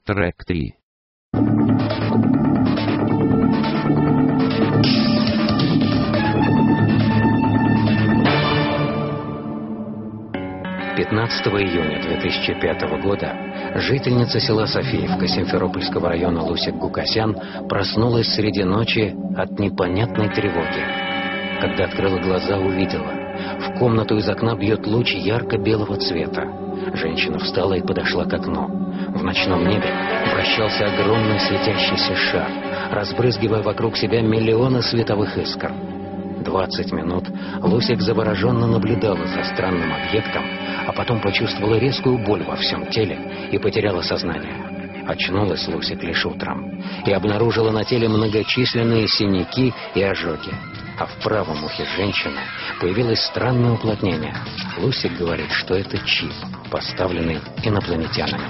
Трек 3. Июня 2005 года жительница села Софиевка Симферопольского района Луся Гукасян проснулась среди ночи от непонятной тревоги. Когда открыла глаза, увидела: в комнату из окна бьет луч ярко-белого цвета. Женщина встала и подошла к окну. В ночном небе вращался огромный светящийся шар, разбрызгивая вокруг себя миллионы световых искр. 20 минут Лусик завороженно наблюдала за странным объектом, а потом почувствовала резкую боль во всем теле и потеряла сознание. Очнулась Лусик лишь утром и обнаружила на теле многочисленные синяки и ожоги. А в правом ухе женщины появилось странное уплотнение. Лусик говорит, что это чип, поставленный инопланетянами.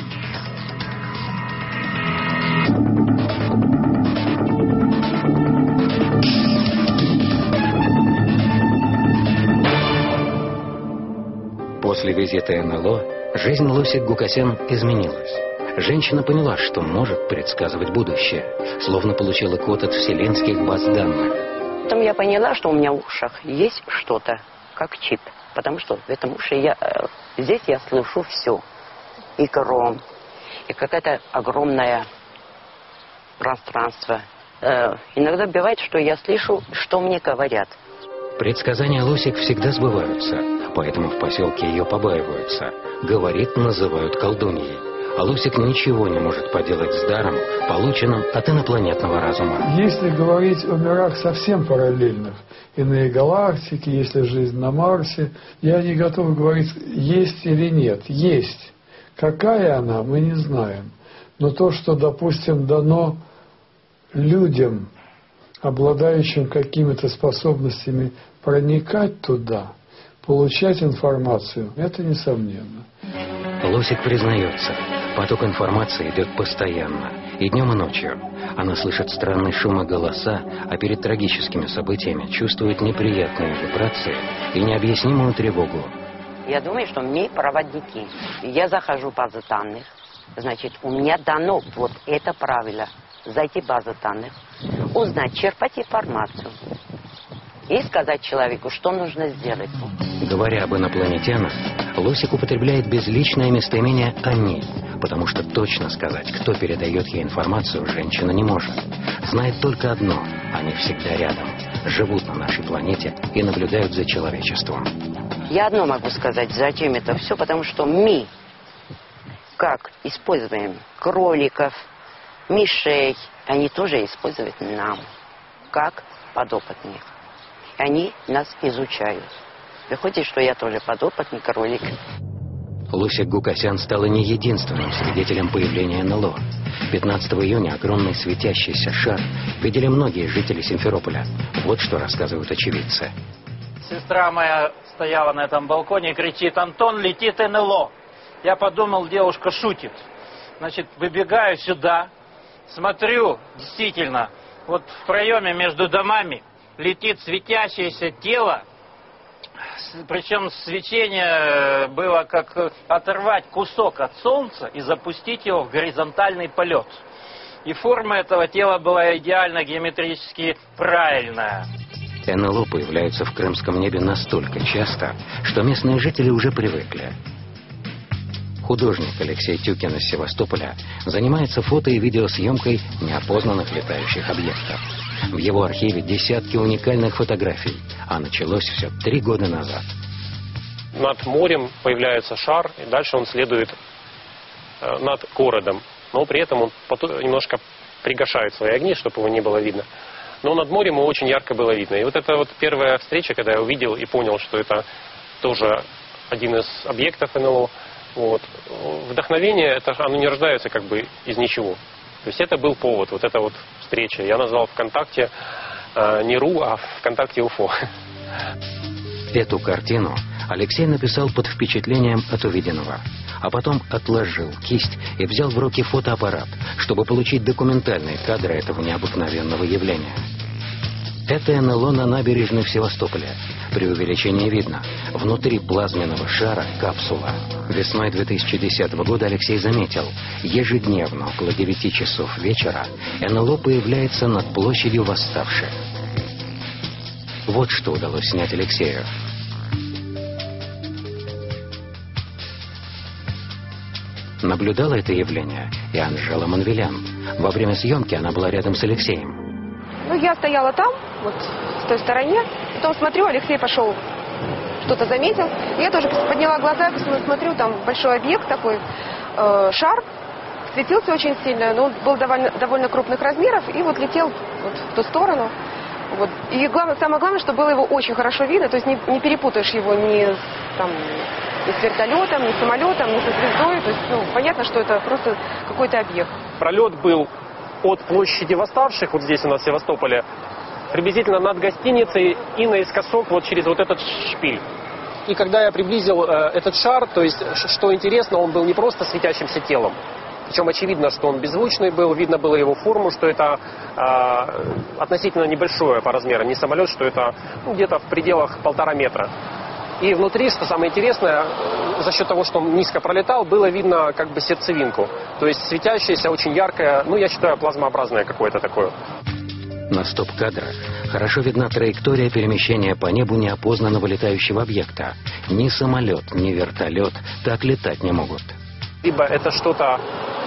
После визита НЛО жизнь Луси Гукасян изменилась. Женщина поняла, что может предсказывать будущее, словно получила код от вселенских баз данных. Потом я поняла, что у меня в ушах есть что-то, как чип. Потому что в этом уше здесь я слышу все. И гром, и какое-то огромное пространство. Иногда бывает, что я слышу, что мне говорят. Предсказания Лусик всегда сбываются, поэтому в поселке ее побаиваются. Говорит, называют колдуньей. А Лусик ничего не может поделать с даром, полученным от инопланетного разума. Если говорить о мирах совсем параллельных, иные галактики, если жизнь на Марсе, я не готов говорить, есть или нет. Есть. Какая она, мы не знаем. Но то, что, допустим, дано людям, обладающим какими-то способностями проникать туда, получать информацию, это несомненно. Лусик признается, поток информации идет постоянно, и днем, и ночью. Она слышит странный шум и голоса, а перед трагическими событиями чувствует неприятные вибрации и необъяснимую тревогу. Я думаю, что мы проводники. Я захожу в базу данных, значит, у меня дано вот это правило. Зайти в базу данных, узнать, черпать информацию и сказать человеку, что нужно сделать. Говоря об инопланетянах, Лусик употребляет безличное местоимение «они», потому что точно сказать, кто передает ей информацию, женщина не может. Знает только одно – они всегда рядом, живут на нашей планете и наблюдают за человечеством. Я одно могу сказать, зачем это все, потому что мы, как используем кроликов, мишей, они тоже используют нам, как подопытных. Они нас изучают. Выходит, что я тоже подопытный кролик. Луся Гукасян стала не единственным свидетелем появления НЛО. 15 июня огромный светящийся шар видели многие жители Симферополя. Вот что рассказывают очевидцы. Сестра моя стояла на этом балконе и кричит: «Антон, летит НЛО!» Я подумал, девушка шутит. Значит, выбегаю сюда. Смотрю, действительно, вот в проеме между домами летит светящееся тело, причем свечение было как оторвать кусок от солнца и запустить его в горизонтальный полет. И форма этого тела была идеально геометрически правильная. НЛО появляются в крымском небе настолько часто, что местные жители уже привыкли. Художник Алексей Тюкин из Севастополя занимается фото- и видеосъемкой неопознанных летающих объектов. В его архиве десятки уникальных фотографий, а началось все 3 года назад. Над морем появляется шар, и дальше он следует над городом. Но при этом он немножко пригашает свои огни, чтобы его не было видно. Но над морем его очень ярко было видно. И вот это вот первая встреча, когда я увидел и понял, что это тоже один из объектов НЛО. Вот. Вдохновение, оно не рождается как бы из ничего. То есть это был повод, вот эта вот встреча. Я назвал ВКонтакте не РУ, а ВКонтакте УФО. Эту картину Алексей написал под впечатлением от увиденного, а потом отложил кисть и взял в руки фотоаппарат, чтобы получить документальные кадры этого необыкновенного явления. Это НЛО на набережной в Севастополе. При увеличении видно. Внутри плазменного шара капсула. Весной 2010 года Алексей заметил, ежедневно около 9 часов вечера НЛО появляется над площадью восставших. Вот что удалось снять Алексею. Наблюдала это явление и Анжела Манвелян. Во время съемки она была рядом с Алексеем. Ну, я стояла там, вот, с той стороне. Потом смотрю, Алексей пошел, что-то заметил. Я тоже подняла глаза, смотрю, там большой объект такой, шар. Светился очень сильно, но он был довольно крупных размеров. И вот летел вот в ту сторону. Вот. И самое главное, что было его очень хорошо видно. То есть не перепутаешь его ни с вертолетом, ни с самолетом, ни со звездой. То есть, понятно, что это просто какой-то объект. Пролет был от площади восставших, вот здесь у нас в Севастополе, приблизительно над гостиницей и наискосок вот через вот этот шпиль. И когда я приблизил этот шар, то есть, что интересно, он был не просто светящимся телом, причем очевидно, что он беззвучный был, видно было его форму, что это относительно небольшое по размерам, не самолет, что это где-то в пределах 1,5 метра. И внутри, что самое интересное, за счет того, что он низко пролетал, было видно как бы сердцевинку. То есть светящаяся, очень яркая, я считаю, плазмообразное какое-то такое. На стоп-кадрах хорошо видна траектория перемещения по небу неопознанного летающего объекта. Ни самолет, ни вертолет так летать не могут. Либо это что-то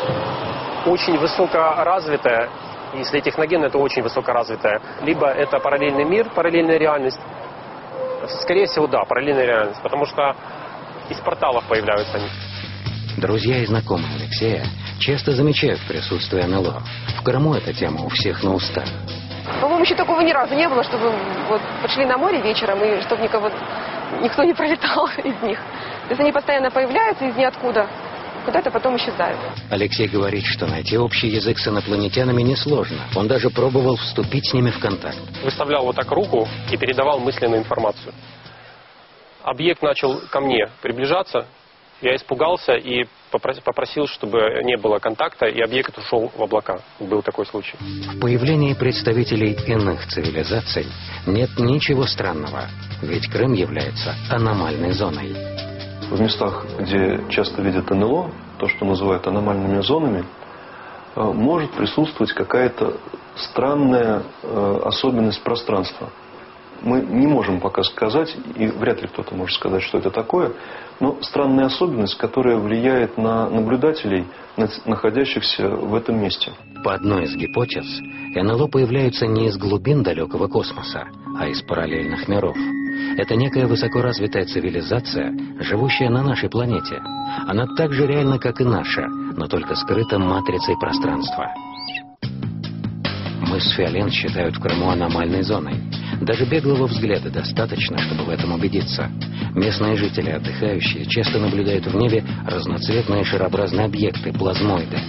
очень высокоразвитое, если техноген, это очень высокоразвитое, либо это параллельный мир, параллельная реальность. Скорее всего, да, параллельная реальность, потому что из порталов появляются они. Друзья и знакомые Алексея часто замечают присутствие НЛО. В Крыму эта тема у всех на устах. По-моему, еще такого ни разу не было, чтобы вот пошли на море вечером, и чтобы никто не пролетал из них. То есть они постоянно появляются из ниоткуда, куда-то потом исчезают. Алексей говорит, что найти общий язык с инопланетянами несложно. Он даже пробовал вступить с ними в контакт. Выставлял вот так руку и передавал мысленную информацию. Объект начал ко мне приближаться, я испугался и попросил, чтобы не было контакта, и объект ушел в облака. Был такой случай. В появлении представителей иных цивилизаций нет ничего странного, ведь Крым является аномальной зоной. В местах, где часто видят НЛО, то, что называют аномальными зонами, может присутствовать какая-то странная особенность пространства. Мы не можем пока сказать, и вряд ли кто-то может сказать, что это такое, но странная особенность, которая влияет на наблюдателей, находящихся в этом месте. По одной из гипотез, НЛО появляются не из глубин далекого космоса, а из параллельных миров. Это некая высокоразвитая цивилизация, живущая на нашей планете. Она так же реальна, как и наша, но только скрыта матрицей пространства. Мыс Фиолент считают в Крыму аномальной зоной. Даже беглого взгляда достаточно, чтобы в этом убедиться. Местные жители, отдыхающие, часто наблюдают в небе разноцветные шарообразные объекты, плазмоиды.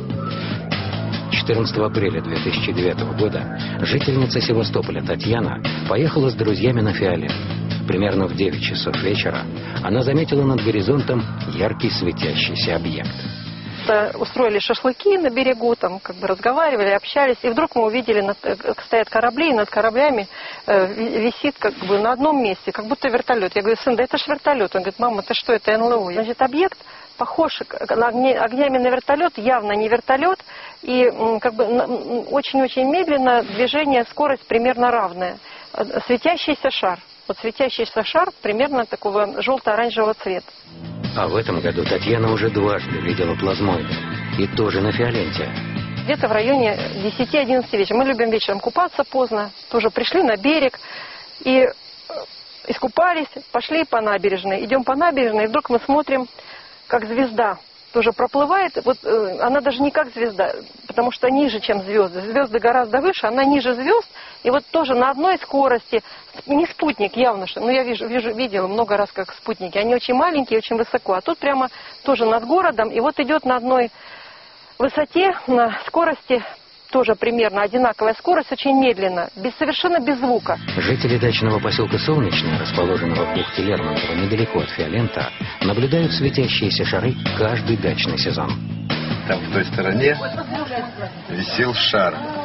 14 апреля 2009 года жительница Севастополя Татьяна поехала с друзьями на Фиолент. Примерно в 9 часов вечера она заметила над горизонтом яркий светящийся объект. Устроили шашлыки на берегу, разговаривали, общались, и вдруг мы увидели, стоят корабли, и над кораблями висит на одном месте, как будто вертолет. Я говорю: сын, да это ж вертолет. Он говорит: мама, это что, это НЛО? Значит, объект похож огнями на вертолет, явно не вертолет, и очень-очень медленно, движение, скорость примерно равная. Светящийся шар. Вот светящийся шар примерно такого желто-оранжевого цвета. А в этом году Татьяна уже дважды видела плазмоиды. И тоже на Фиоленте. Где-то в районе 10-11 вечера. Мы любим вечером купаться поздно. Тоже пришли на берег и искупались, пошли по набережной. Идем по набережной, и вдруг мы смотрим, как звезда тоже проплывает. Вот она даже не как звезда, потому что ниже, чем звезды. Звезды гораздо выше, она ниже звезд. И вот тоже на одной скорости, не спутник явно, что, я видела много раз как спутники, они очень маленькие, очень высоко, а тут прямо тоже над городом, и вот идет на одной высоте, на скорости, тоже примерно одинаковая скорость, очень медленно, совершенно без звука. Жители дачного поселка Солнечное, расположенного в бухте Лермонтова недалеко от Фиолента, наблюдают светящиеся шары каждый дачный сезон. Там в той стороне висел шар.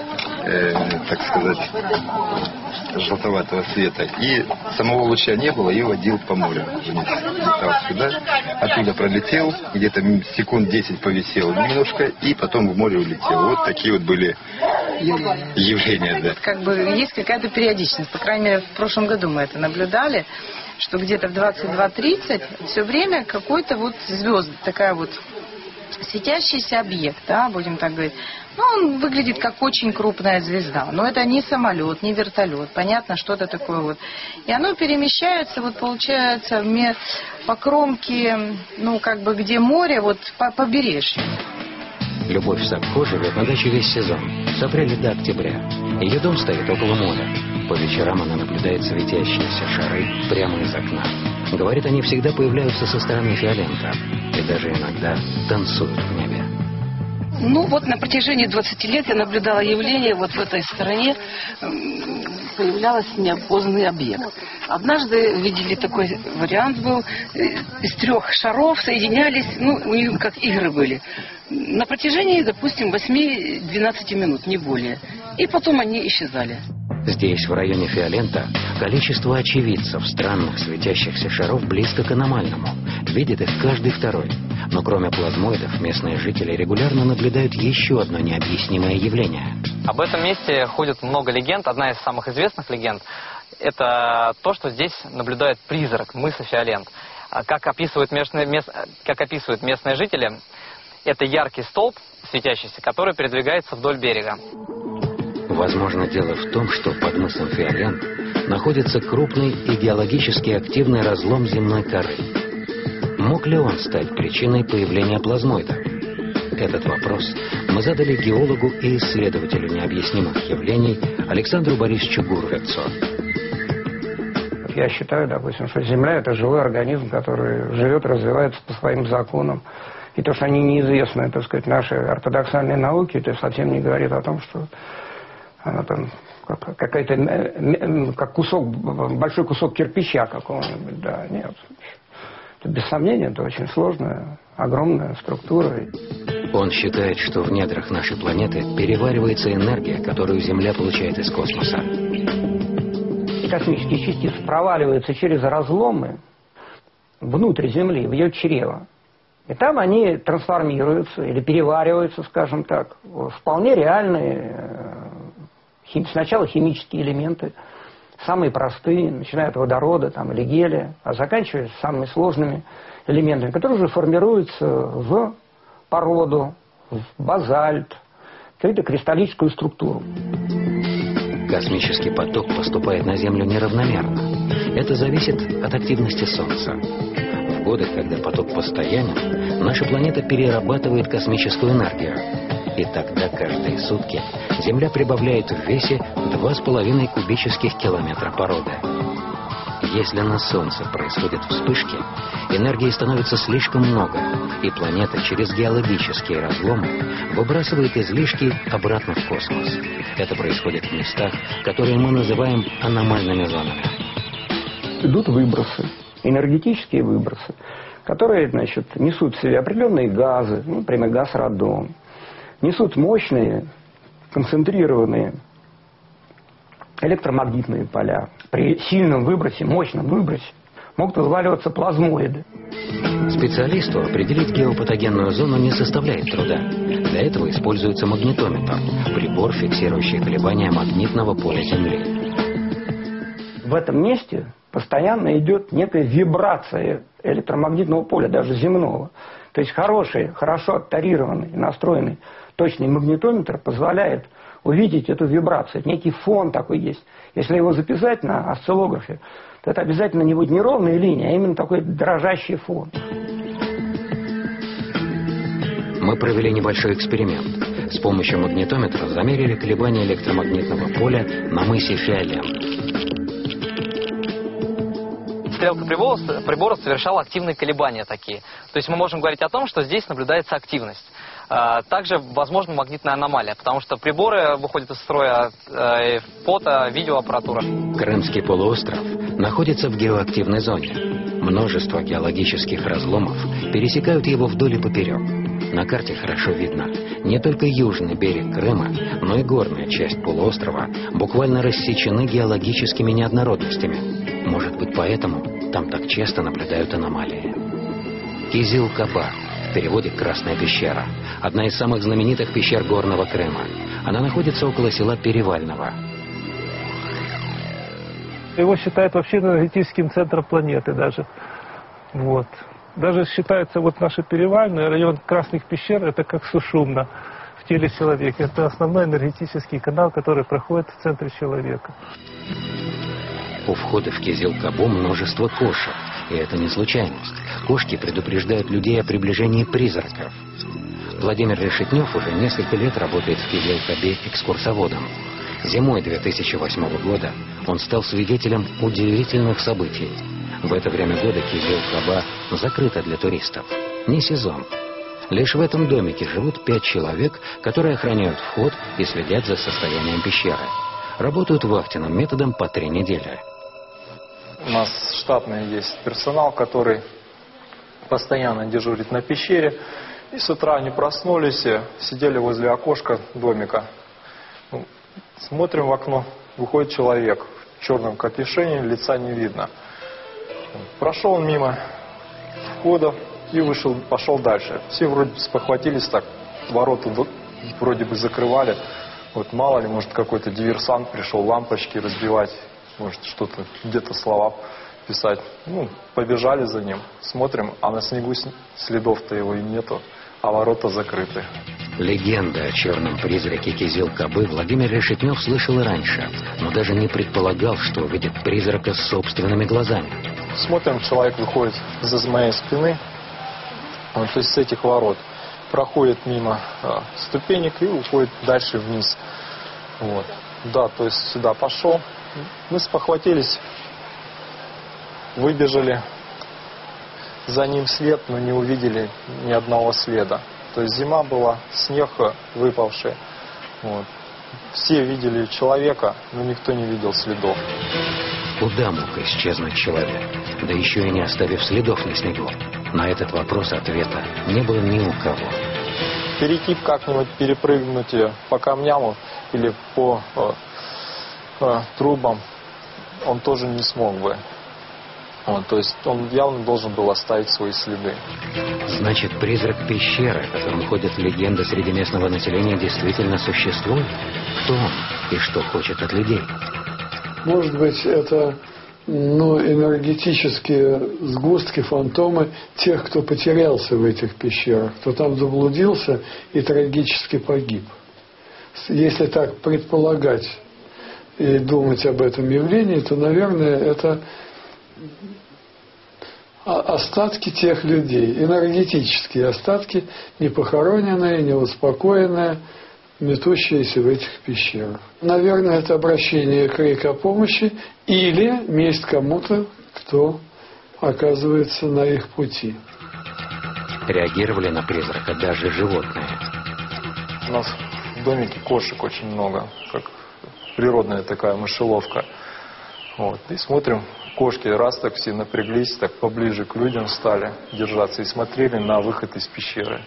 так сказать, желтоватого цвета. И самого луча не было, и водил по морю. Летал сюда, оттуда пролетел, где-то секунд 10 повисел немножко, и потом в море улетел. Вот такие вот были явления. Да. Как бы есть какая-то периодичность. По крайней мере, в прошлом году мы это наблюдали, что где-то в 22:30 все время какой-то вот звезд, такая вот светящийся объект, да, будем так говорить. Ну, он выглядит как очень крупная звезда. Но это не самолет, не вертолет. Понятно, что-то такое вот. И оно перемещается, вот получается, по кромке, ну, как бы, где море, вот по побережью. Любовь Сапко живет на даче весь сезон, с апреля до октября. Ее дом стоит около моря. По вечерам она наблюдает светящиеся шары прямо из окна. Говорит, они всегда появляются со стороны Фиолента и даже иногда танцуют в небе. Ну вот на протяжении 20 лет я наблюдала явление, вот в этой стороне появлялся неопознанный объект. Однажды видели такой вариант был, из 3 шаров соединялись, ну у них как игры были, на протяжении, допустим, 8-12 минут, не более. И потом они исчезали. Здесь, в районе Фиолента, количество очевидцев странных светящихся шаров близко к аномальному. Видит их каждый второй. Но кроме плазмоидов, местные жители регулярно наблюдают еще одно необъяснимое явление. Об этом месте ходит много легенд. Одна из самых известных легенд – это то, что здесь наблюдает призрак мыса Фиолент. Как описывают местные жители, это яркий столб светящийся, который передвигается вдоль берега. Возможно, дело в том, что под мысом Фиолент находится крупный и геологически активный разлом земной коры. Мог ли он стать причиной появления плазмоида? Этот вопрос мы задали геологу и исследователю необъяснимых явлений Александру Борисовичу Гурвицу. Я считаю, допустим, что Земля – это живой организм, который живет, развивается по своим законам. И то, что они неизвестны, так сказать, нашей ортодоксальной науке, это совсем не говорит о том, что она там какая-то, как кусок, большой кусок кирпича какого-нибудь, да, нет. Это, без сомнения, это очень сложная, огромная структура. Он считает, что в недрах нашей планеты переваривается энергия, которую Земля получает из космоса. И космические частицы проваливаются через разломы внутрь Земли, в ее чрево. И там они трансформируются или перевариваются, скажем так, в вполне реальные, сначала химические элементы, самые простые, начиная от водорода там, или гелия, а заканчивая самыми сложными элементами, которые уже формируются в породу, в базальт, какую-то кристаллическую структуру. Космический поток поступает на Землю неравномерно. Это зависит от активности Солнца. В годы, когда поток постоянен, наша планета перерабатывает космическую энергию. И тогда каждые сутки Земля прибавляет в весе 2,5 кубических километра породы. Если на Солнце происходят вспышки, энергии становится слишком много, и планета через геологические разломы выбрасывает излишки обратно в космос. Это происходит в местах, которые мы называем аномальными зонами. Идут выбросы, энергетические выбросы, которые, значит, несут в себе определенные газы, ну, например, газ радон, несут мощные, концентрированные электромагнитные поля. При сильном выбросе, мощном выбросе могут вываливаться плазмоиды. Специалисту определить геопатогенную зону не составляет труда. Для этого используется магнитометр, прибор, фиксирующий колебания магнитного поля Земли. В этом месте постоянно идет некая вибрация электромагнитного поля, даже земного. То есть хорошо оттарированный, настроенный точный магнитометр позволяет увидеть эту вибрацию. Некий фон такой есть. Если его записать на осциллографе, то это обязательно не будет не ровная линия, а именно такой дрожащий фон. Мы провели небольшой эксперимент. С помощью магнитометра замерили колебания электромагнитного поля на мысе Фиолент. Стрелка прибора совершала активные колебания такие. То есть мы можем говорить о том, что здесь наблюдается активность. Также возможна магнитная аномалия, потому что приборы выходят из строя фото, видеоаппаратура. Крымский полуостров находится в геоактивной зоне. Множество геологических разломов пересекают его вдоль и поперек. На карте хорошо видно, не только южный берег Крыма, но и горная часть полуострова буквально рассечены геологическими неоднородностями. Может быть, поэтому там так часто наблюдают аномалии. Кизил-Каба, в переводе «Красная пещера», одна из самых знаменитых пещер горного Крыма. Она находится около села Перевального. Его считают вообще энергетическим центром планеты даже. Вот. Даже считается, вот наша Перевальная, район Красных пещер, это как сушумна в теле человека. Это основной энергетический канал, который проходит в центре человека. У входа в Кизил-Кабу множество кошек. И это не случайность. Кошки предупреждают людей о приближении призраков. Владимир Решетнев уже несколько лет работает в Кизил-Кабе экскурсоводом. Зимой 2008 года он стал свидетелем удивительных событий. В это время года Кизил-Каба закрыта для туристов. Не сезон. Лишь в этом домике живут 5 человек, которые охраняют вход и следят за состоянием пещеры. Работают вахтенным методом по 3 недели. У нас штатный есть персонал, который постоянно дежурит на пещере. И с утра они проснулись, сидели возле окошка домика. Смотрим в окно, выходит человек в черном капюшоне, лица не видно. Прошел мимо входа и вышел, пошел дальше. Все вроде спохватились так, ворота вроде бы закрывали. Вот мало ли, может какой-то диверсант пришел лампочки разбивать, может что-то, где-то слова писать. Побежали за ним, смотрим, а на снегу следов-то его и нету, а ворота закрыты. Легенда о черном призраке Кизил-Кабы Владимир Решетнев слышал и раньше, но даже не предполагал, что увидит призрака с собственными глазами. Смотрим, человек выходит из моей спины, то есть с этих ворот, проходит мимо ступенек и уходит дальше вниз. Вот. Да, то есть сюда пошел. Мы спохватились, выбежали за ним вслед, но не увидели ни одного следа. То есть зима была, снег выпавший. Вот. Все видели человека, но никто не видел следов. Куда мог исчезнуть человек? Да еще и не оставив следов на снегу. На этот вопрос ответа не было ни у кого. Перейти как-нибудь, перепрыгнуть по камням или по трубам он тоже не смог бы. Вот, то есть он явно должен был оставить свои следы. Значит, призрак пещеры, о котором ходят легенды среди местного населения, действительно существует? Кто он и что хочет от людей? Может быть, это энергетические сгустки, фантомы тех, кто потерялся в этих пещерах, кто там заблудился и трагически погиб. Если так предполагать и думать об этом явлении, то, наверное, это остатки тех людей, энергетические остатки, не похороненные, не успокоенные, метущиеся в этих пещерах. Наверное, это обращение, крик о помощи или месть кому-то, кто оказывается на их пути. Реагировали на призрака даже животные. У нас в домике кошек очень много, как природная такая мышеловка. Вот. И смотрим, кошки раз так все напряглись, так поближе к людям стали держаться и смотрели на выход из пещеры.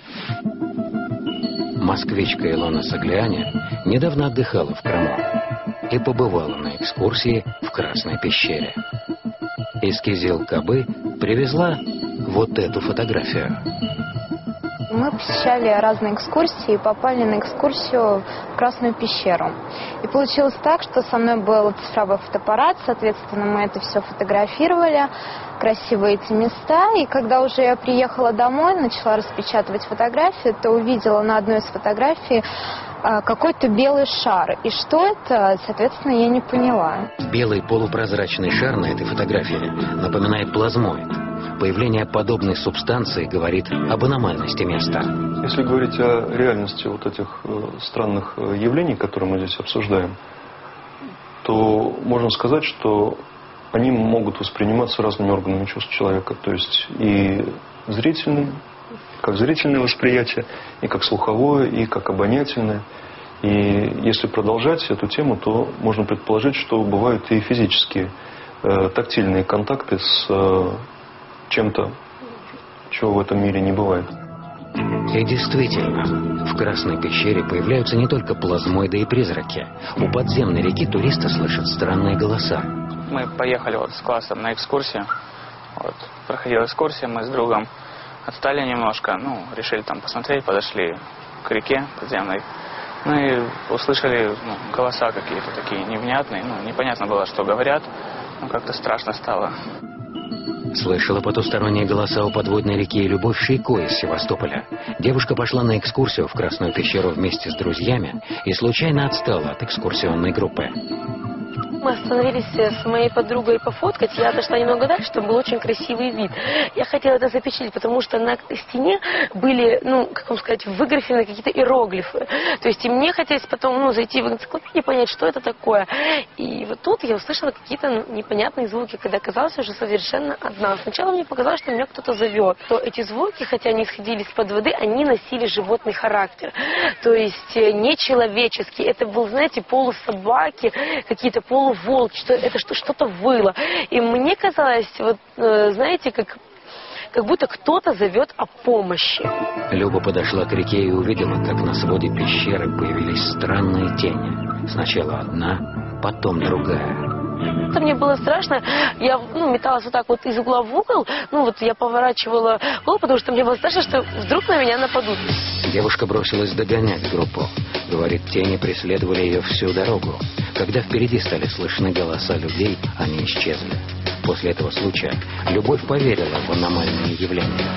Москвичка Илона Сагляне недавно отдыхала в Крыму и побывала на экскурсии в Красной пещере. Из Кизил-Кабы привезла вот эту фотографию. Мы посещали разные экскурсии и попали на экскурсию в Красную пещеру. И получилось так, что со мной был цифровой фотоаппарат, соответственно, мы это все фотографировали, красивые эти места. И когда уже я приехала домой, начала распечатывать фотографии, то увидела на одной из фотографий какой-то белый шар. И что это, соответственно, я не поняла. Белый полупрозрачный шар на этой фотографии напоминает плазмоид. Появление подобной субстанции говорит об аномальности места. Если говорить о реальности вот этих странных явлений, которые мы здесь обсуждаем, то можно сказать, что они могут восприниматься разными органами чувств человека. То есть и зрительным, как зрительное восприятие, и как слуховое, и как обонятельное. И если продолжать эту тему, то можно предположить, что бывают и физические, тактильные контакты с чем-то, чего в этом мире не бывает. И действительно, в Красной пещере появляются не только плазмоиды и призраки. У подземной реки туристы слышат странные голоса. Мы поехали вот с классом на экскурсию. Вот, проходила экскурсия, мы с другом отстали немножко, ну, решили там посмотреть, подошли к реке подземной. Ну и услышали голоса какие-то такие невнятные, ну, непонятно было, что говорят, но как-то страшно стало. Слышала потусторонние голоса у подводной реки и Любовь Шейко из Севастополя. Девушка пошла на экскурсию в Красную пещеру вместе с друзьями и случайно отстала от экскурсионной группы. Мы остановились с моей подругой пофоткать. Я отошла немного дальше, чтобы был очень красивый вид. Я хотела это запечатлеть, потому что на стене были, ну, как вам сказать, выграфены какие-то иероглифы. То есть и мне хотелось потом, ну, зайти в энциклопедию и понять, что это такое. И вот тут я услышала какие-то непонятные звуки, когда оказалась уже совершенно одна. Сначала мне показалось, что меня кто-то зовет. То эти звуки, хотя они исходили из-под воды, они носили животный характер. То есть нечеловеческий. Это был, знаете, полусобаки, какие-то полуволки, что это что-то выло. И мне казалось, вот, знаете, как будто кто-то зовет о помощи. Люба подошла к реке и увидела, как на своде пещеры появились странные тени. Сначала одна, потом другая. Это мне было страшно. Я металась вот так вот из угла в угол. Ну вот я поворачивала голову, потому что мне было страшно, что вдруг на меня нападут. Девушка бросилась догонять группу. Говорит, тени преследовали ее всю дорогу. Когда впереди стали слышны голоса людей, они исчезли. После этого случая Любовь поверила в аномальные явления.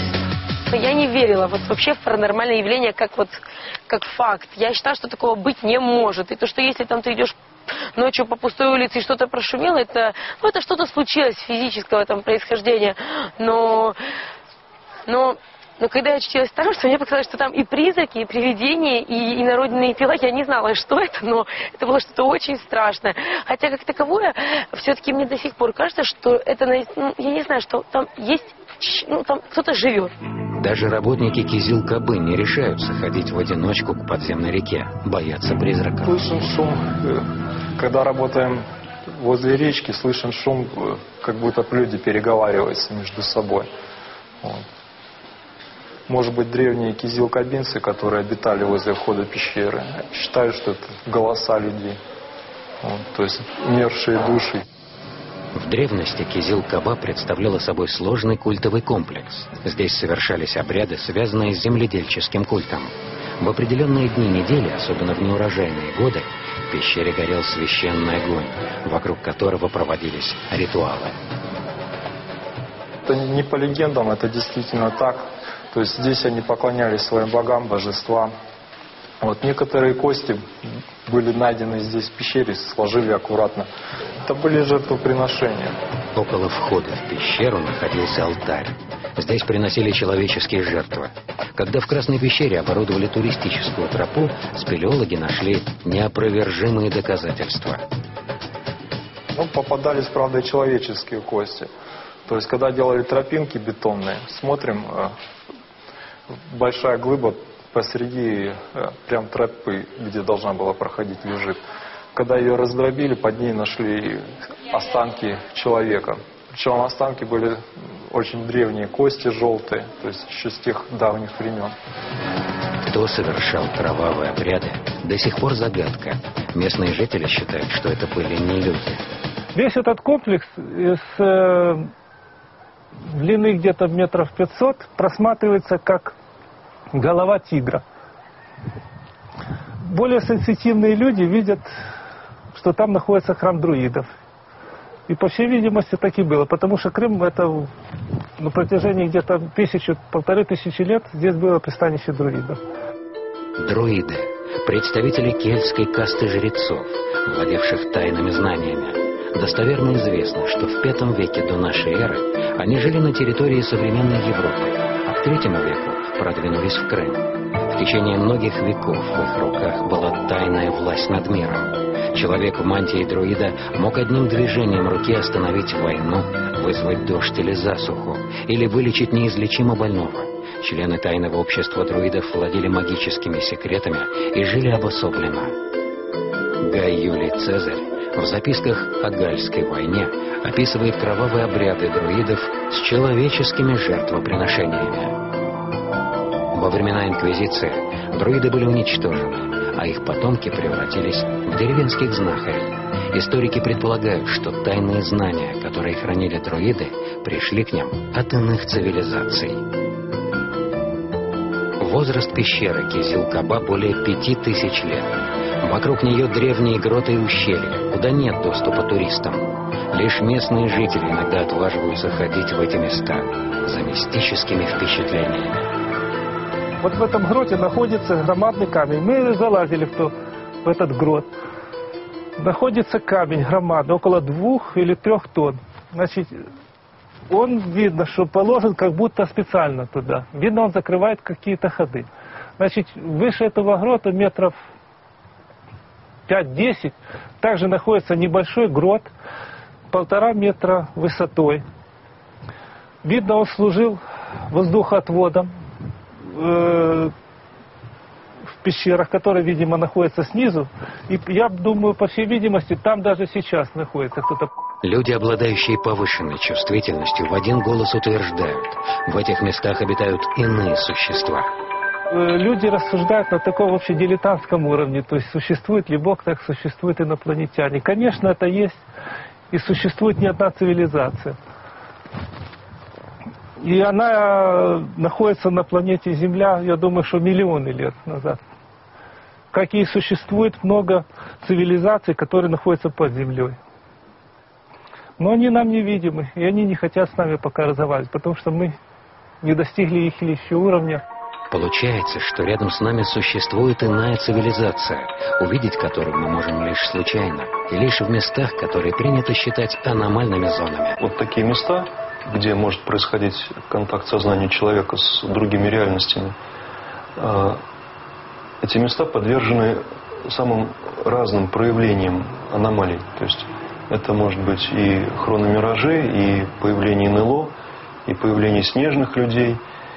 Я не верила вот вообще в паранормальные явления как факт. Я считала, что такого быть не может. И то, что если там ты идешь ночью по пустой улице и что-то прошумело, это что-то случилось физического там происхождения. Но когда я очутилась там, что мне показалось, что там и призраки, и привидения, и инородные тела, я не знала, что это, но это было что-то очень страшное. Хотя, как таковое, все-таки мне до сих пор кажется, что это, я не знаю, что там есть, там кто-то живет. Даже работники Кизилкабы не решаются ходить в одиночку к подземной реке, боятся призраков. Слышим шум, когда работаем возле речки, слышим шум, как будто люди переговариваются между собой. Вот. Может быть, древние кизилкабинцы, которые обитали возле входа пещеры, считают, что это голоса людей, вот, то есть умершие души. В древности Кизилкаба представляла собой сложный культовый комплекс. Здесь совершались обряды, связанные с земледельческим культом. В определенные дни недели, особенно в неурожайные годы, в пещере горел священный огонь, вокруг которого проводились ритуалы. Это не по легендам, это действительно так. То есть здесь они поклонялись своим богам, божествам. Вот некоторые кости были найдены здесь в пещере, сложили аккуратно. Это были жертвоприношения. Около входа в пещеру находился алтарь. Здесь приносили человеческие жертвы. Когда в Красной пещере оборудовали туристическую тропу, спелеологи нашли неопровержимые доказательства. Попадались, правда, и человеческие кости. То есть, когда делали тропинки бетонные, смотрим, большая глыба посреди прям тропы, где должна была проходить, лежит. Когда ее раздробили, под ней нашли останки человека. Причем останки были очень древние, кости желтые, то есть еще с тех давних времен. Кто совершал кровавые обряды, до сих пор загадка. Местные жители считают, что это были не люди. Весь этот комплекс с длины где-то метров 500 просматривается как голова тигра. Более сенситивные люди видят, что там находится храм друидов. И по всей видимости так и было, потому что Крым это на протяжении где-то 1000-1500 лет здесь было пристанище друидов. Друиды – представители кельтской касты жрецов, владевших тайными знаниями. Достоверно известно, что в V веке до нашей эры они жили на территории современной Европы, а к III веку продвинулись в Крым. В течение многих веков в их руках была тайная власть над миром. Человек в мантии друида мог одним движением руки остановить войну, вызвать дождь или засуху, или вылечить неизлечимо больного. Члены тайного общества друидов владели магическими секретами и жили обособленно. Гай Юлий Цезарь в записках о Гальской войне описывает кровавые обряды друидов с человеческими жертвоприношениями. Во времена Инквизиции друиды были уничтожены, а их потомки превратились в деревенских знахарей. Историки предполагают, что тайные знания, которые хранили друиды, пришли к ним от иных цивилизаций. Возраст пещеры Кизил-Каба более 5000 лет. Вокруг нее древние гроты и ущелья, куда нет доступа туристам. Лишь местные жители иногда отваживаются ходить в эти места за мистическими впечатлениями. Вот в этом гроте находится громадный камень. Мы залазили в этот грот. Находится камень громадный, около 2 или 3 тонн. Значит, он, видно, что положен как будто специально туда. Видно, он закрывает какие-то ходы. Значит, выше этого грота метров 5-10 также находится небольшой грот, 1,5 метра высотой. Видно, он служил воздухоотводом в пещерах, которые, видимо, находятся снизу. И я думаю, по всей видимости, там даже сейчас находится кто-то. Люди, обладающие повышенной чувствительностью, в один голос утверждают, в этих местах обитают иные существа. Люди рассуждают на таком вообще дилетантском уровне, то есть существует ли Бог, так существуют инопланетяне. Конечно, это есть, и существует не одна цивилизация. И она находится на планете Земля, я думаю, что миллионы лет назад. Как и существует много цивилизаций, которые находятся под землей. Но они нам невидимы, и они не хотят с нами пока разговаривать, потому что мы не достигли их еще уровня. Получается, что рядом с нами существует иная цивилизация, увидеть которую мы можем лишь случайно, и лишь в местах, которые принято считать аномальными зонами. Вот такие места, где может происходить контакт сознания человека с другими реальностями, эти места подвержены самым разным проявлениям аномалий. То есть это может быть и хрономиражи, и появление НЛО, и появление снежных людей,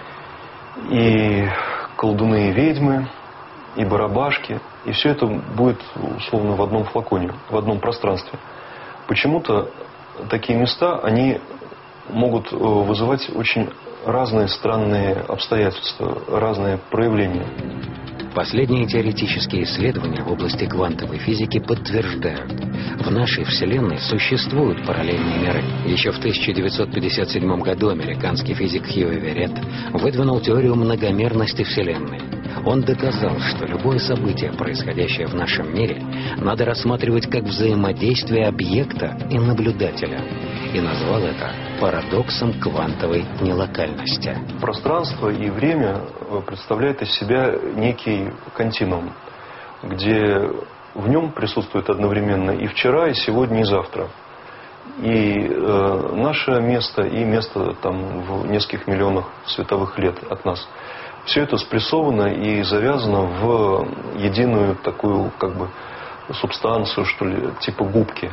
и колдуны и ведьмы, и барабашки. И все это будет условно в одном флаконе, в одном пространстве. Почему-то такие места, они могут вызывать очень разные странные обстоятельства, разные проявления. Последние теоретические исследования в области квантовой физики подтверждают, в нашей Вселенной существуют параллельные миры. Еще в 1957 году американский физик Хью Эверетт выдвинул теорию многомерности Вселенной. Он доказал, что любое событие, происходящее в нашем мире, надо рассматривать как взаимодействие объекта и наблюдателя. И назвал это парадоксом квантовой нелокальности. Пространство и время представляет из себя некий континуум, где в нем присутствует одновременно и вчера, и сегодня, и завтра. И наше место, и место там в нескольких миллионах световых лет от нас, все это спрессовано и завязано в единую такую как бы субстанцию, что ли, типа губки.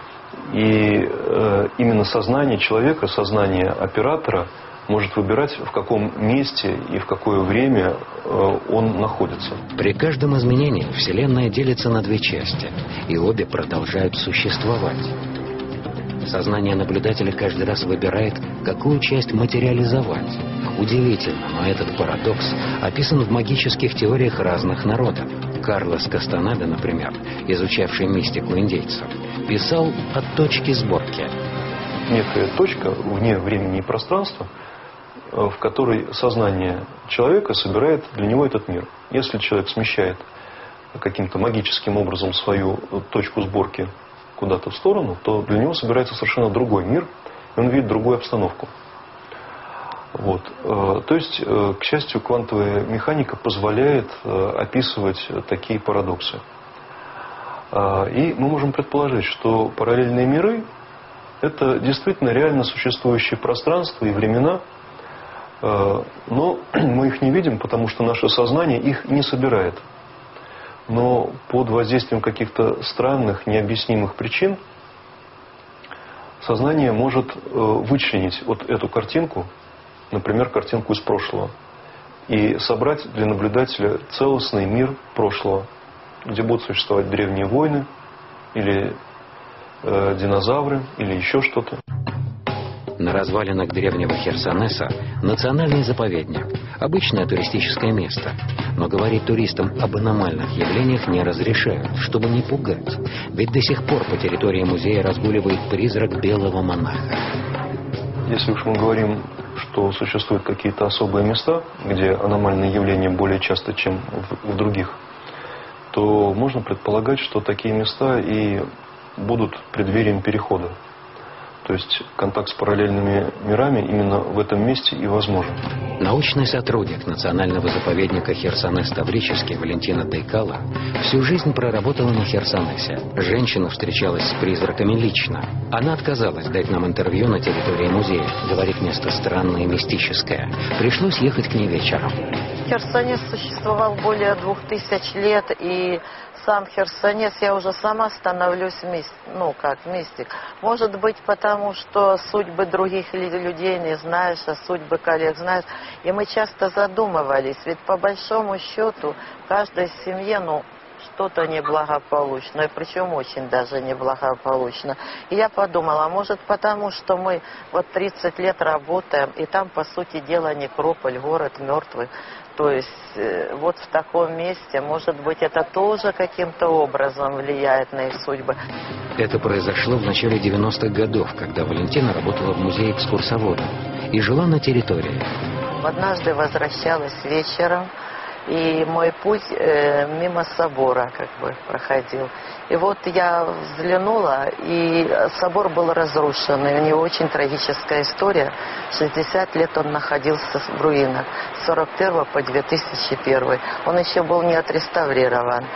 И именно сознание человека, сознание оператора может выбирать, в каком месте и в какое время он находится. При каждом изменении Вселенная делится на 2 части, и обе продолжают существовать. Сознание наблюдателя каждый раз выбирает, какую часть материализовать. Удивительно, но этот парадокс описан в магических теориях разных народов. Карлос Кастанеда, например, изучавший мистику индейцев, писал о точке сборки. Некая точка вне времени и пространства, в которой сознание человека собирает для него этот мир. Если человек смещает каким-то магическим образом свою точку сборки куда-то в сторону, то для него собирается совершенно другой мир, и он видит другую обстановку. Вот. То есть, к счастью, квантовая механика позволяет описывать такие парадоксы. И мы можем предположить, что параллельные миры – это действительно реально существующие пространства и времена, но мы их не видим, потому что наше сознание их не собирает. Но под воздействием каких-то странных, необъяснимых причин сознание может вычленить вот эту картинку, например, картинку из прошлого, и собрать для наблюдателя целостный мир прошлого, где будут существовать древние войны, или динозавры, или еще что-то. На развалинах древнего Херсонеса национальный заповедник, обычное туристическое место. Но говорить туристам об аномальных явлениях не разрешают, чтобы не пугать. Ведь до сих пор по территории музея разгуливает призрак белого монаха. Если уж мы говорим, что существуют какие-то особые места, где аномальные явления более часто, чем в других, то можно предполагать, что такие места и будут преддверием перехода. То есть контакт с параллельными мирами именно в этом месте и возможен. Научный сотрудник Национального заповедника Херсонес Таврический Валентина Дейкала всю жизнь проработала на Херсонесе. Женщина встречалась с призраками лично. Она отказалась дать нам интервью на территории музея. Говорит, место странное и мистическое. Пришлось ехать к ней вечером. Херсонес существовал более 2000 лет, и сам Херсонес, я уже сама становлюсь мистик. Может быть, потому что судьбы других людей не знаешь, а судьбы коллег знаешь. И мы часто задумывались, ведь по большому счету в каждой семье, что-то неблагополучное, причем очень даже неблагополучно. И я подумала, может потому, что мы 30 лет работаем, и там, по сути дела, некрополь, город мертвых. То есть вот в таком месте, может быть, это тоже каким-то образом влияет на их судьбы. Это произошло в начале 90-х годов, когда Валентина работала в музее экскурсоводом и жила на территории. Однажды возвращалась вечером, и мой путь мимо собора проходил. И вот я взглянула, и собор был разрушен. И у него очень трагическая история. 60 лет он находился в руинах. С 1941 по 2001. Он еще был не отреставрирован.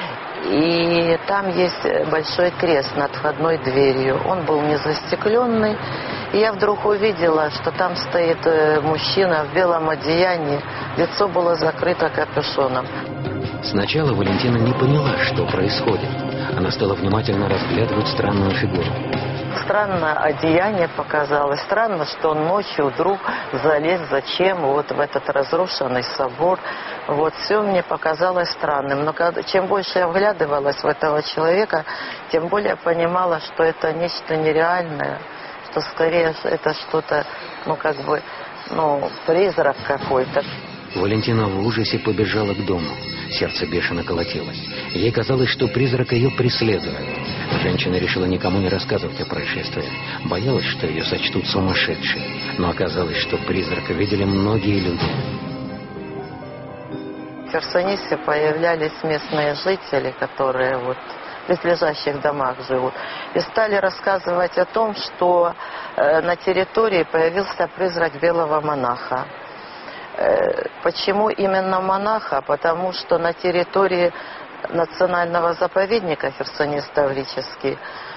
И там есть большой крест над входной дверью. Он был не застекленный. И я вдруг увидела, что там стоит мужчина в белом одеянии. Лицо было закрыто капюшоном. Сначала Валентина не поняла, что происходит. Она стала внимательно разглядывать странную фигуру. Странное одеяние показалось. Странно, что он ночью вдруг залез. Зачем? Вот в этот разрушенный собор. Вот все мне показалось странным. Но чем больше я вглядывалась в этого человека, тем более я понимала, что это нечто нереальное. Что скорее это что-то, призрак какой-то. Валентина в ужасе побежала к дому. Сердце бешено колотилось. Ей казалось, что призрак ее преследует. Женщина решила никому не рассказывать о происшествии. Боялась, что ее сочтут сумасшедшей. Но оказалось, что призрака видели многие люди. В Херсонесе появлялись местные жители, которые в близлежащих домах живут. И стали рассказывать о том, что на территории появился призрак белого монаха. Почему именно монаха? Потому что на территории национального заповедника Херсонес Таврический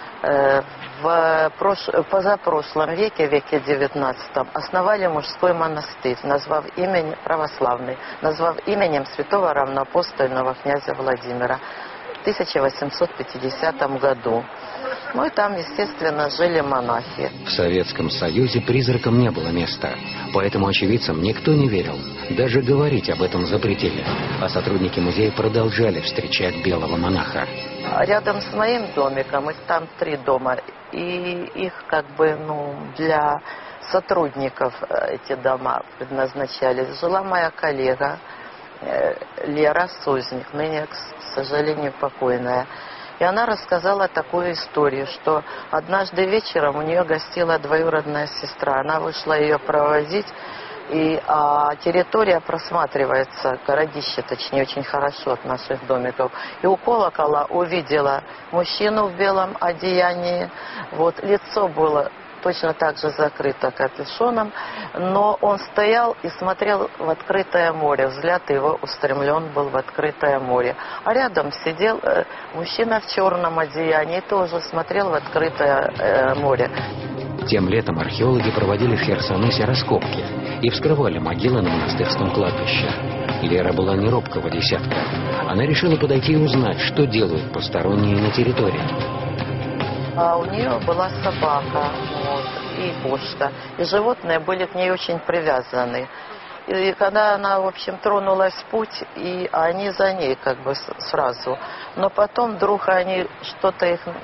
в позапрошлом веке, веке 19, основали мужской монастырь, православный, назвав именем святого равноапостольного князя Владимира в 1850 году. И там, естественно, жили монахи. В Советском Союзе призракам не было места, поэтому очевидцам никто не верил. Даже говорить об этом запретили. А сотрудники музея продолжали встречать белого монаха. Рядом с моим домиком, их там 3 дома, и их для сотрудников эти дома предназначались. Жила моя коллега Лера Созник, ныне, к сожалению, покойная. И она рассказала такую историю, что однажды вечером у нее гостила двоюродная сестра. Она вышла ее проводить, а территория просматривается, городище, точнее, очень хорошо от наших домиков. И у колокола увидела мужчину в белом одеянии. Лицо было точно так же закрыто капюшоном, но он стоял и смотрел в открытое море. Взгляд его устремлен был в открытое море. А рядом сидел мужчина в черном одеянии, тоже смотрел в открытое море. Тем летом археологи проводили в Херсонесе раскопки и вскрывали могилы на монастырском кладбище. Лера была не робкого десятка. Она решила подойти и узнать, что делают посторонние на территории. А у нее была собака и кошка. И животные были к ней очень привязаны. И когда она, в общем, тронулась в путь, и они за ней сразу. Но потом вдруг они что-то их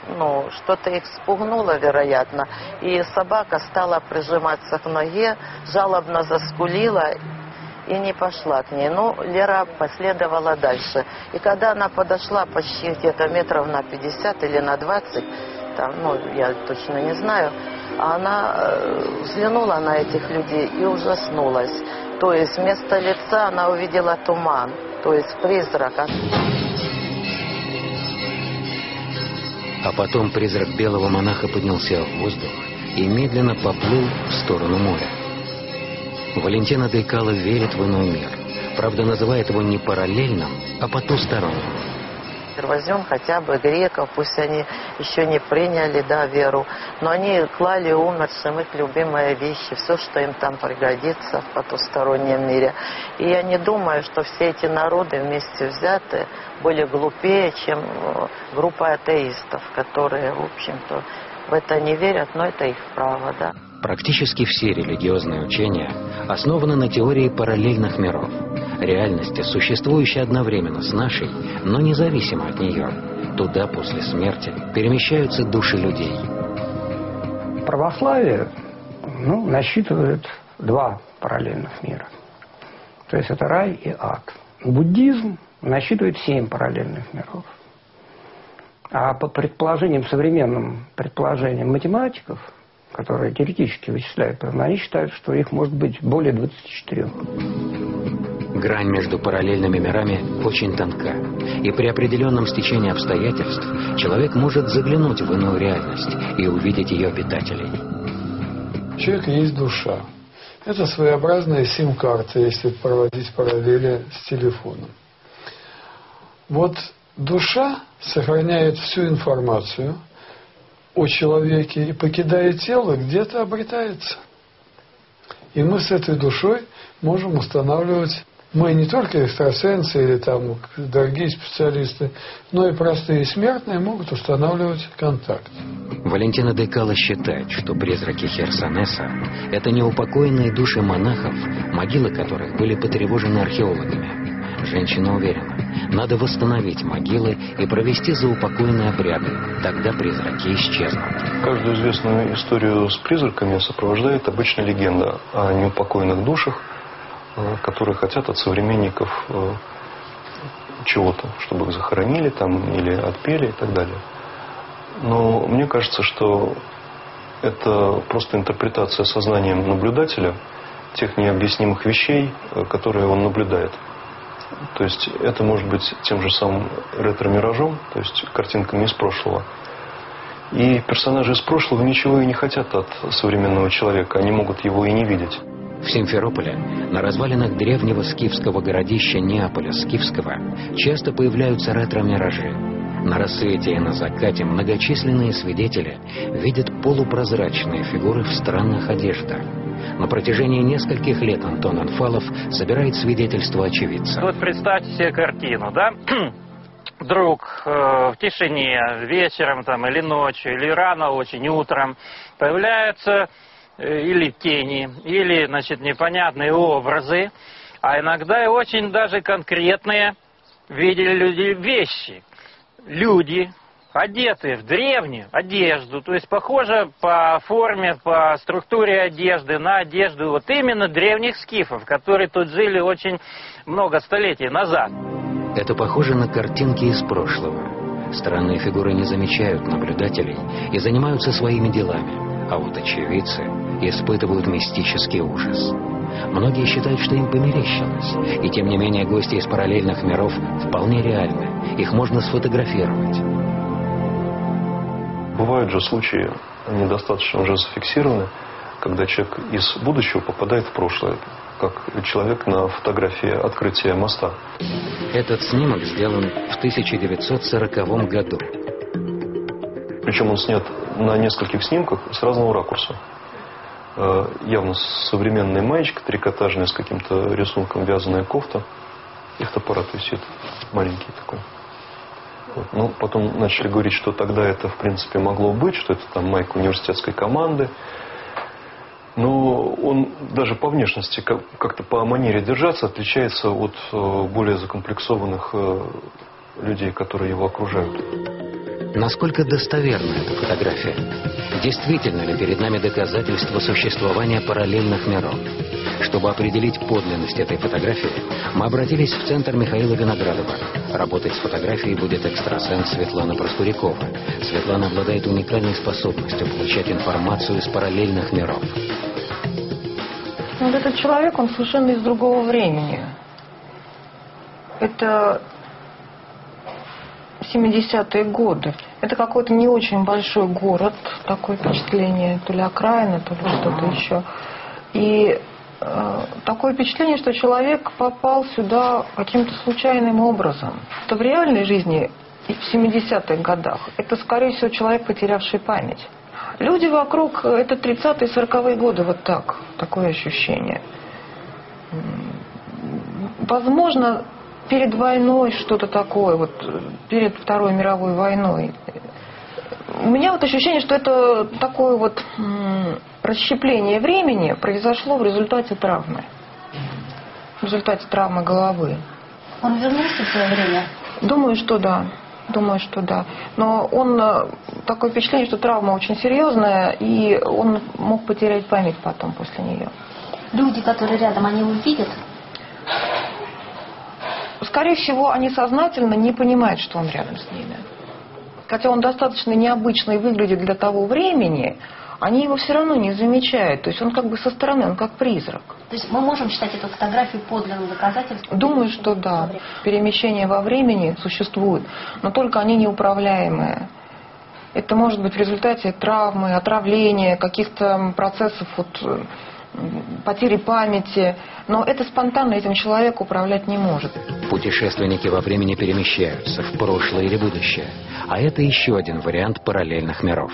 ну, что-то их спугнуло, вероятно, и собака стала прижиматься к ноге, жалобно заскулила и не пошла к ней. Ну, Лера последовала дальше. И когда она подошла почти где-то метров на 50 или на 20, там, ну, я точно не знаю, она взглянула на этих людей и ужаснулась. То есть вместо лица она увидела туман, то есть призрак. А потом призрак белого монаха поднялся в воздух и медленно поплыл в сторону моря. Валентина Дейкало верит в иной мир. Правда, называет его не параллельным, а потусторонним. Возьмем хотя бы греков, пусть они еще не приняли, да, веру, но они клали умершим их любимые вещи, все, что им там пригодится в потустороннем мире. И я не думаю, что все эти народы вместе взятые были глупее, чем группа атеистов, которые, в общем-то, в это не верят, но это их право, да. Практически все религиозные учения основаны на теории параллельных миров, реальности, существующей одновременно с нашей, но независимо от нее. Туда после смерти перемещаются души людей. Православие, насчитывает 2 параллельных мира. То есть это рай и ад. Буддизм насчитывает 7 параллельных миров. А по предположениям, современным предположениям математиков, которые теоретически вычисляют, они считают, что их может быть более 24. Грань между параллельными мирами очень тонка, и при определенном стечении обстоятельств человек может заглянуть в иную реальность и увидеть ее обитателей. У человека есть душа. Это своеобразная сим-карта, если проводить параллели с телефоном. Вот душа сохраняет всю информацию о человеке и, покидая тело, где-то обретается. И мы с этой душой можем устанавливать, мы не только экстрасенсы или там дорогие специалисты, но и простые смертные могут устанавливать контакт. Валентина Дейкало считает, что призраки Херсонеса – это неупокоенные души монахов, могилы которых были потревожены археологами. Женщина уверена, надо восстановить могилы и провести заупокойные обряды, тогда призраки исчезнут. Каждую известную историю с призраками сопровождает обычно легенда о неупокоенных душах, которые хотят от современников чего-то, чтобы их захоронили там или отпели и так далее. Но мне кажется, что это просто интерпретация сознанием наблюдателя тех необъяснимых вещей, которые он наблюдает. То есть это может быть тем же самым ретро-миражом, то есть картинками из прошлого. И персонажи из прошлого ничего и не хотят от современного человека, они могут его и не видеть. В Симферополе, на развалинах древнего скифского городища Неаполя Скифского, часто появляются ретро-миражи. На рассвете и на закате многочисленные свидетели видят полупрозрачные фигуры в странных одеждах. На протяжении нескольких лет Антон Анфалов собирает свидетельства очевидцев. Вот представьте себе картину, да? Вдруг в тишине, вечером там, или ночью, или рано очень, утром появляются или тени, или, значит, непонятные образы, а иногда и очень даже конкретные видели люди вещи. Люди, одетые в древнюю одежду, то есть похоже по форме, по структуре одежды на одежду вот именно древних скифов, которые тут жили очень много столетий назад. Это похоже на картинки из прошлого. Странные фигуры не замечают наблюдателей и занимаются своими делами, а вот очевидцы испытывают мистический ужас. Многие считают, что им померещилось, и тем не менее гости из параллельных миров вполне реальны, их можно сфотографировать. Бывают же случаи, они достаточно уже зафиксированы, когда человек из будущего попадает в прошлое, как человек на фотографии открытия моста. Этот снимок сделан в 1940 году. Причем он снят на нескольких снимках с разного ракурса. Явно современная маечка трикотажная с каким-то рисунком, вязаная кофта. И фотоаппарат висит маленький такой. Вот. Ну, потом начали говорить, что тогда это, в принципе, могло быть, что это там майка университетской команды. Но он даже по внешности, как-то по манере держаться, отличается от более закомплексованных людей, которые его окружают. Насколько достоверна эта фотография? Действительно ли перед нами доказательства существования параллельных миров? Чтобы определить подлинность этой фотографии, мы обратились в центр Михаила Виноградова. Работать с фотографией будет экстрасенс Светлана Проскурякова. Светлана обладает уникальной способностью получать информацию из параллельных миров. Вот этот человек, он совершенно из другого времени. Это 70-е годы. Это какой-то не очень большой город, такое впечатление, то ли окраина, то ли что-то еще. И такое впечатление, что человек попал сюда каким-то случайным образом. То в реальной жизни в 70-х годах это, скорее всего, человек, потерявший память. Люди вокруг, это 30-е, 40-е годы, вот так, такое ощущение. Возможно, перед войной что-то такое, вот перед Второй мировой войной. У меня вот ощущение, что это такое вот расщепление времени произошло в результате травмы. В результате травмы головы. Он вернулся в свое время? Думаю, что да. Думаю, что да. Но он, такое впечатление, что травма очень серьезная, и он мог потерять память потом после нее. Люди, которые рядом, они увидят? Скорее всего, они сознательно не понимают, что он рядом с ними. Хотя он достаточно необычный выглядит для того времени, они его все равно не замечают. То есть он как бы со стороны, он как призрак. То есть мы можем считать эту фотографию подлинным доказательством? Думаю, что да. Перемещения во времени существуют, но только они неуправляемые. Это может быть в результате травмы, отравления, каких-то процессов вот, потери памяти. Но это спонтанно этим человек управлять не может. Путешественники во времени перемещаются в прошлое или будущее. А это еще один вариант параллельных миров.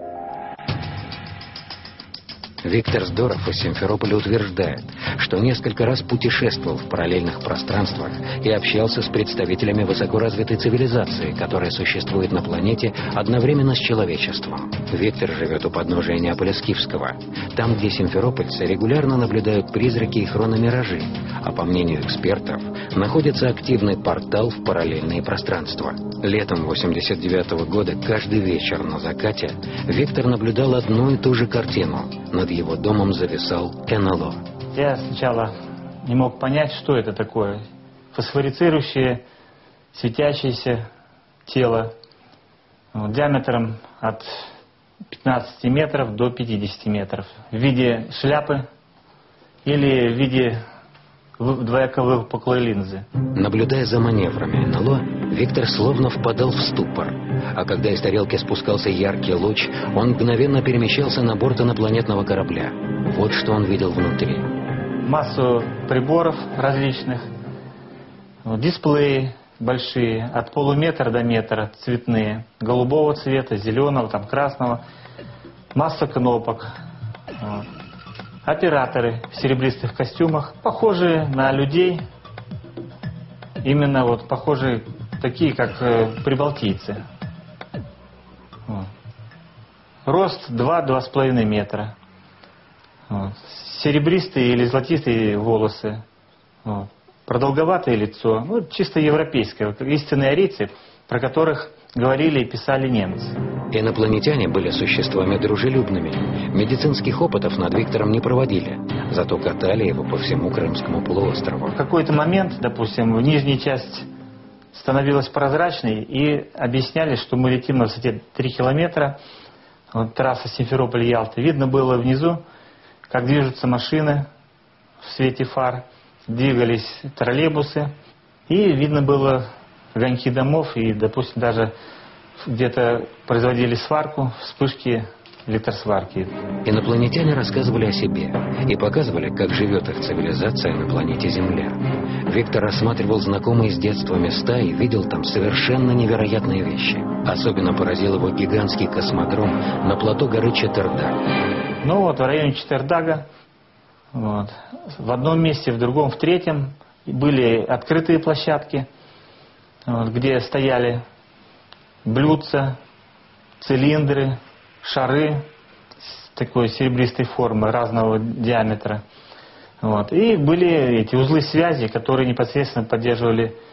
Виктор Здоров из Симферополя утверждает, что несколько раз путешествовал в параллельных пространствах и общался с представителями высокоразвитой цивилизации, которая существует на планете одновременно с человечеством. Виктор живет у подножия Неаполя-Скифского, там, где симферопольцы регулярно наблюдают призраки и хрономиражи, а по мнению экспертов, находится активный портал в параллельные пространства. Летом 89-го года каждый вечер на закате Виктор наблюдал одну и ту же картину. Над его домом зависал НЛО. Я сначала не мог понять, что это такое. Фосфорицирующее, светящееся тело диаметром от 15 метров до 50 метров в виде шляпы или в виде двояко выпуклой линзы. Наблюдая за маневрами НЛО, Виктор словно впадал в ступор. А когда из тарелки спускался яркий луч, он мгновенно перемещался на борт инопланетного корабля. Вот что он видел внутри. Массу приборов различных, дисплеи большие, от полуметра до метра, цветные, голубого цвета, зеленого, там, красного, масса кнопок. Операторы в серебристых костюмах, похожие на людей, именно вот похожие, такие как прибалтийцы. Рост 2-2,5 метра. Серебристые или золотистые волосы. Продолговатое лицо. Ну, чисто европейское. Истинные арийцы, про которых говорили и писали немцы. Инопланетяне были существами дружелюбными. Медицинских опытов над Виктором не проводили, зато катали его по всему Крымскому полуострову. В какой-то момент, допустим, нижняя часть становилась прозрачной и объясняли, что мы летим на высоте 3 километра. Вот трасса Симферополь-Ялта. Видно было внизу, как движутся машины в свете фар, двигались троллейбусы. И видно было огоньки домов и, допустим, даже где-то производили сварку, вспышки электросварки. Инопланетяне рассказывали о себе и показывали, как живет их цивилизация на планете Земля. Виктор рассматривал знакомые с детства места и видел там совершенно невероятные вещи. Особенно поразил его гигантский космодром на плато горы Четердаг. Ну вот, в районе Четердага, вот, в одном месте, в другом, в третьем были открытые площадки, вот, где стояли блюдца, цилиндры, шары такой серебристой формы, разного диаметра. Вот. И были эти узлы связи, которые непосредственно поддерживали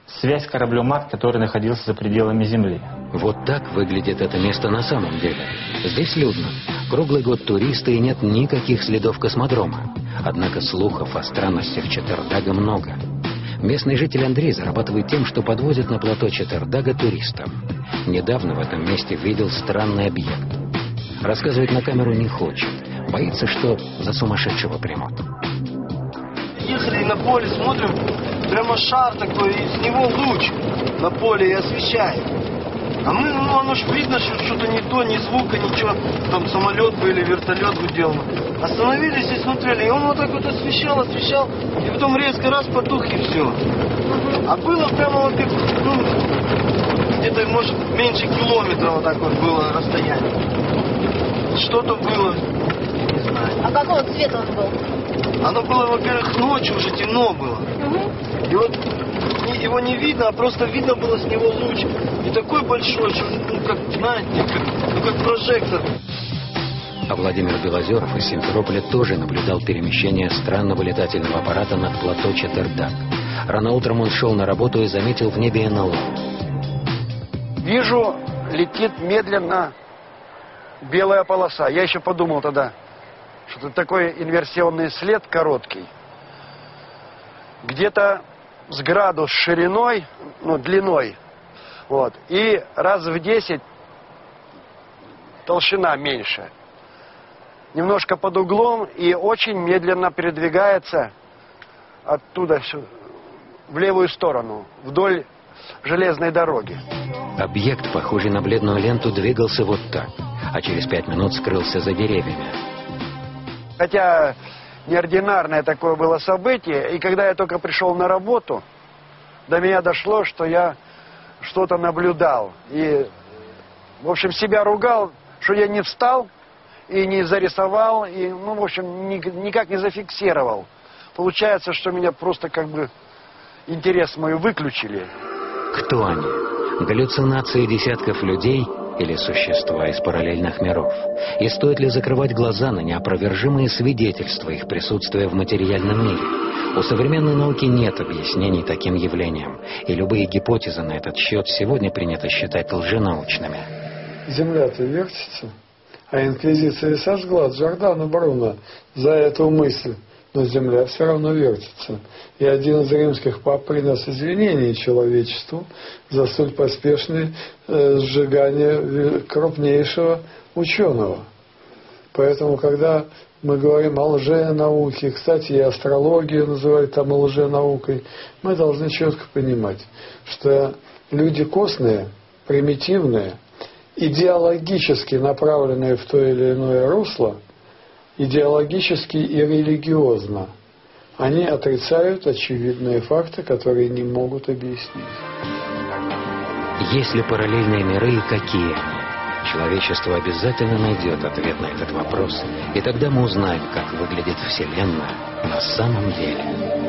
связь с кораблем ад, который находился за пределами Земли. Вот так выглядит это место на самом деле. Здесь людно. Круглый год туристы и нет никаких следов космодрома. Однако слухов о странностях Четердага много. Местный житель Андрей зарабатывает тем, что подвозит на плато Четердага туристов. Недавно в этом месте видел странный объект. Рассказывать на камеру не хочет. Боится, что за сумасшедшего примут. Ехали на поле, смотрим, прямо шар такой, и с него луч на поле и освещает. А мы, оно ж видно, что что-то не то, ни звука, ничего, там самолет был или вертолет гудел. Остановились и смотрели, и он вот так вот освещал, и потом резко раз потух, и все. А было прямо вот как, где-то, может, меньше километра вот так вот было расстояние. Что-то было, не знаю. А какого цвета он был? Оно было, во-первых, ночью уже темно было. И вот его не видно, а просто видно было с него луч. И такой большой, что, как, знаете, как прожектор. А Владимир Белозеров из Симферополя тоже наблюдал перемещение странного летательного аппарата над плато Четердаг. Рано утром он шел на работу и заметил в небе НЛО. Вижу, летит медленно белая полоса. Я еще подумал тогда, что это такой инверсионный след короткий. Где-то с градус шириной, длиной. Вот. И раз в 10 толщина меньше. Немножко под углом и очень медленно передвигается оттуда в левую сторону, вдоль железной дороги. Объект, похожий на бледную ленту, двигался вот так, а через 5 минут скрылся за деревьями. Хотя неординарное такое было событие, и когда я только пришел на работу, до меня дошло, что я что-то наблюдал. И, в общем, себя ругал, что я не встал и не зарисовал, и, в общем, никак не зафиксировал. Получается, что меня просто как бы интерес мой выключили. Кто они? Галлюцинации десятков людей или существа из параллельных миров? И стоит ли закрывать глаза на неопровержимые свидетельства их присутствия в материальном мире? У современной науки нет объяснений таким явлениям, и любые гипотезы на этот счет сегодня принято считать лженаучными. Земля-то вертится, а инквизиция сожгла Джордано Бруно за эту мысль. Но земля все равно вертится. И один из римских пап принес извинения человечеству за столь поспешное сжигание крупнейшего ученого. Поэтому, когда мы говорим о лженауке, кстати, и астрологию называют там лженаукой, мы должны четко понимать, что люди костные, примитивные, идеологически направленные в то или иное русло, идеологически и религиозно, они отрицают очевидные факты, которые не могут объяснить. Есть ли параллельные миры и какие они? Человечество обязательно найдет ответ на этот вопрос, и тогда мы узнаем, как выглядит Вселенная на самом деле.